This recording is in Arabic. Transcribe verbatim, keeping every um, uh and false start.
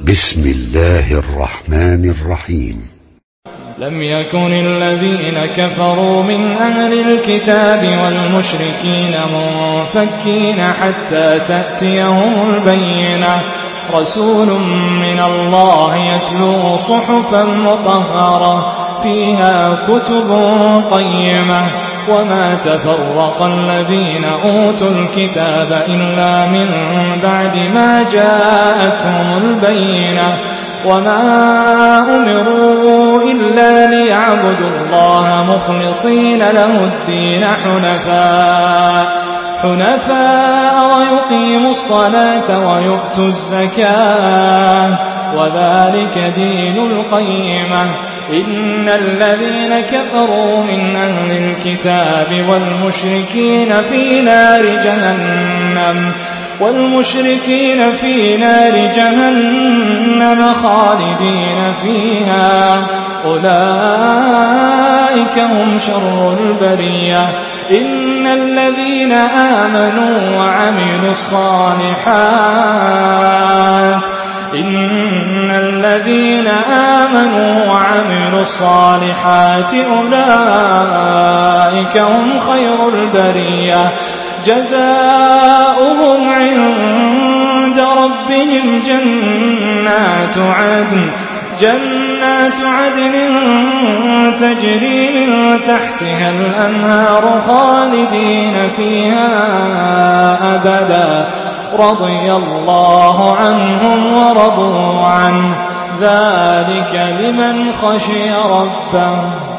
بسم الله الرحمن الرحيم. لم يكن الذين كفروا من أهل الكتاب والمشركين منفكين حتى تأتيهم البينة، رسول من الله يتلو صحفا مطهرة فيها كتب قيمة، وما تفرق الذين أوتوا الكتاب إلا من بعد ما جاءتهم البينة، وما أمروا إلا ليعبدوا الله مخلصين له الدين حنفاء حنفاء ويقيموا الصلاة ويؤتوا الزكاة، وذلك دين القيمة. إن الذين كفروا من أهل الكتاب والمشركين في نار جهنم والمشركين في نار جهنم خالدين فيها، أولئك هم شر البرية. إن الذين آمنوا وعملوا الصالحات إن الذين آمنوا وعملوا الصالحات أولئك هم خير البرية، جزاؤهم عند ربهم جنات عدن جنات عدن تجري من تحتها الأنهار خالدين فيها أبدا، رضي الله عنهم ورضوا عنه، ذلك لمن خشي ربه.